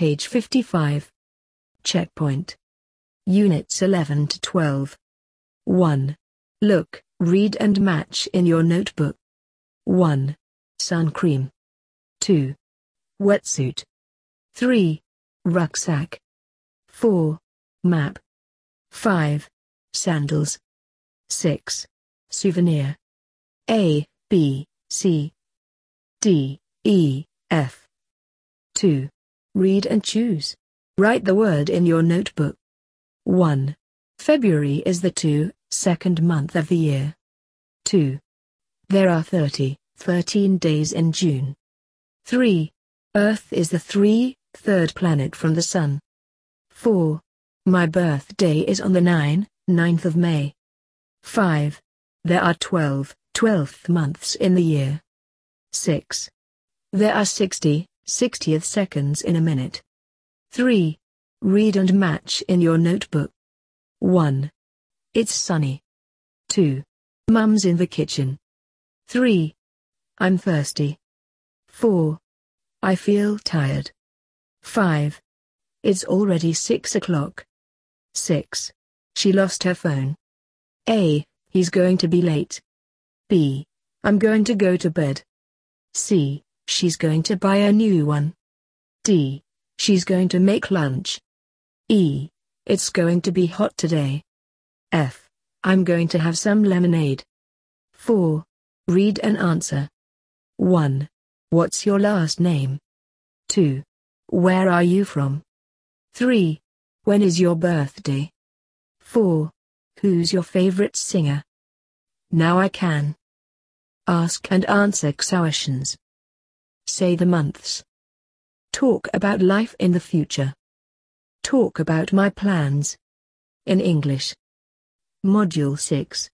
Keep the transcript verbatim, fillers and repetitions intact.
Page fifty-five. Checkpoint. Units eleven to twelve. one. Look, read and match in your notebook. one. Sun cream. two. Wetsuit. three. Rucksack. four. Map. five. Sandals. six. Souvenir. A, B, C, D, E, F. two. Read and choose. Write the word in your notebook. one. February is the two, second month of the year. two. There are thirty, thirteen days in June. three. Earth is the three, third planet from the Sun. four. My birthday is on the nine, ninth of May. five. There are twelve, twelfth months in the year. six. There are sixty, sixtieth seconds in a minute. three. Read and match in your notebook. one. It's sunny. two. Mum's in the kitchen. three. I'm thirsty. four. I feel tired. five. It's already six o'clock. six. She lost her phone. A. He's going to be late. B. I'm going to go to bed. C. She's going to buy a new one. D. She's going to make lunch. E. It's going to be hot today. F. I'm going to have some lemonade. four. Read and answer. one. What's your last name? two. Where are you from? three. When is your birthday? four. Who's your favorite singer? Now I can ask and answer questions. Say the months. Talk about life in the future. Talk about my plans. In English. Module six.